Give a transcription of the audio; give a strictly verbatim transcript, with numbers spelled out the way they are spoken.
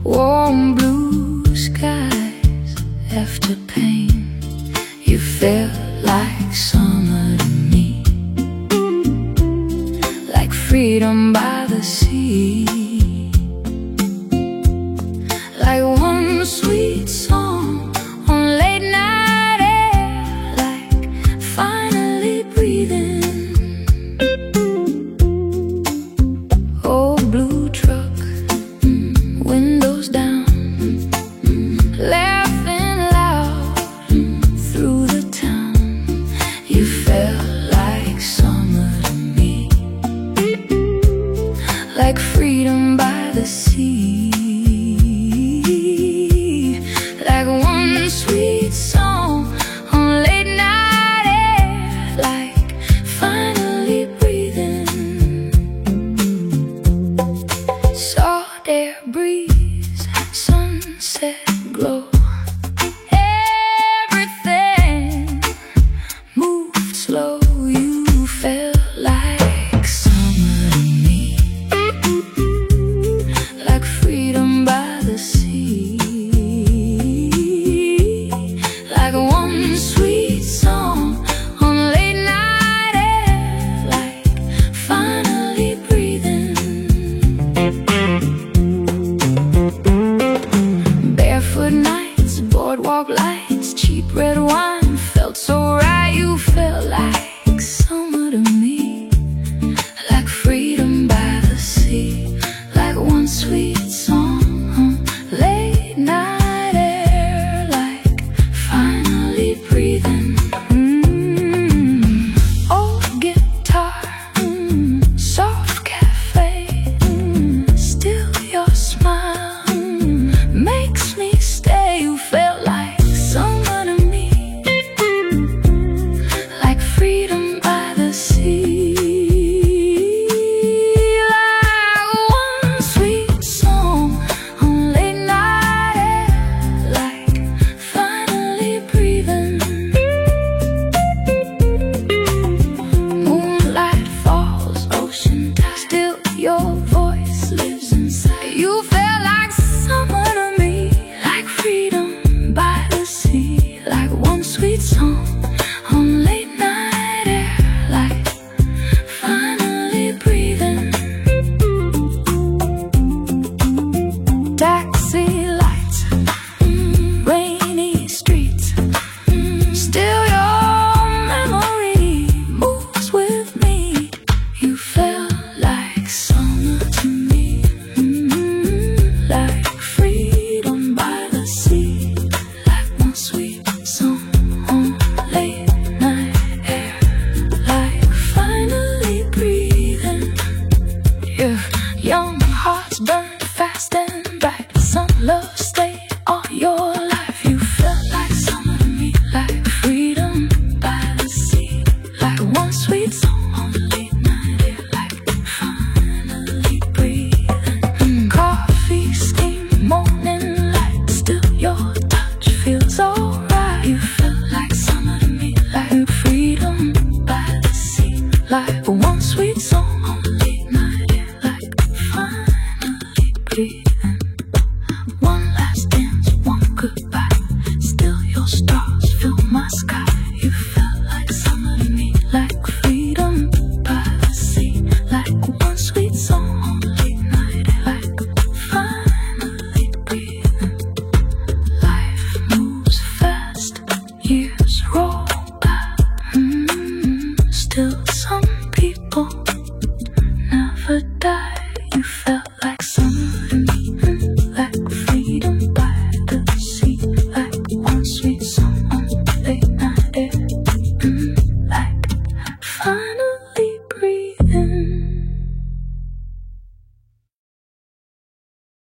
Warm blue skies after pain. You felt like summer to me, like freedom by the sea, like one sweet song on late night air, like finally breathing. Oh, blue truck, mm, windows down, mm, laughing loud mm, through the town. You felt like summer to me, like freedom by the sea, like one sweet song on late night air, like finally breathing. Salt air breeze, sunset glow, everything moved slow. You felt like summer to me, like freedom by the sea, like one sweet song on late night air, like finally breathing. Barefoot nights, boardwalk lights, cheap red wine felt so right. You felt like summer to me, like freedom by the sea, like one sweet song on late night air, like finally breathing. Mm. Old guitar, mm, soft cafe, mm, still your smile mm, makes me stay. You felt like summer to me, like freedom by the sea, like one sweet song on late night air, like finally breathing. Moonlight falls, ocean tide, still your voice lives inside. You felt like summer to me, like freedom by the sea, like one sweet song on late night air, like finally breathing. Taxi lights, mm, rainy streets, mm, still your memory moves with me. You felt like summer to me, mm, like freedom by the sea, like one sweet song on late night air, like finally breathing. Yeah, young hearts burn fast and